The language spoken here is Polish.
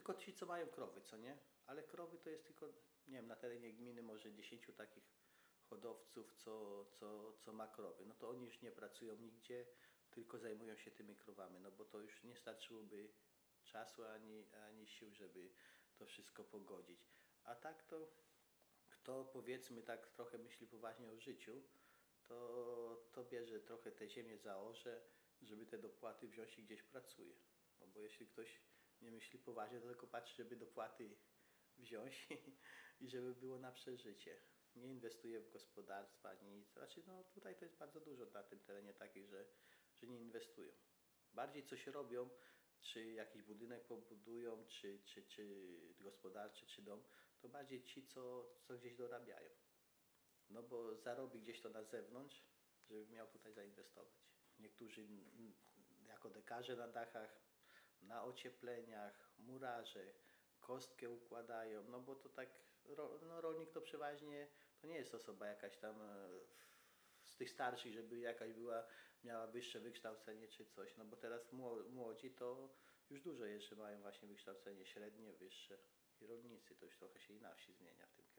tylko ci, co mają krowy, co nie? Ale krowy to jest tylko, nie wiem, na terenie gminy może 10 takich hodowców, co ma krowy. No to oni już nie pracują nigdzie, tylko zajmują się tymi krowami, no bo to już nie starczyłoby czasu ani sił, żeby to wszystko pogodzić. A tak to kto powiedzmy tak trochę myśli poważnie o życiu, to bierze trochę te ziemię za orze, żeby te dopłaty wziąć i gdzieś pracuje. No bo jeśli ktoś nie myśli poważnie, to tylko patrzy, żeby dopłaty wziąć i żeby było na przeżycie. Nie inwestuje w gospodarstwa ani nic. Znaczy, no tutaj to jest bardzo dużo na tym terenie takich, że nie inwestują. Bardziej coś robią, czy jakiś budynek pobudują, czy gospodarczy, czy dom, to bardziej ci, co gdzieś dorabiają. No bo zarobi gdzieś to na zewnątrz, żeby miał tutaj zainwestować. Niektórzy jako dekarze na dachach, na ociepleniach, murarze, kostkę układają, no bo to tak, no rolnik to przeważnie, to nie jest osoba jakaś tam z tych starszych, żeby jakaś miała wyższe wykształcenie czy coś, no bo teraz młodzi to już dużo jeszcze mają właśnie wykształcenie średnie, wyższe i rolnicy, to już trochę się i na wsi zmienia w tym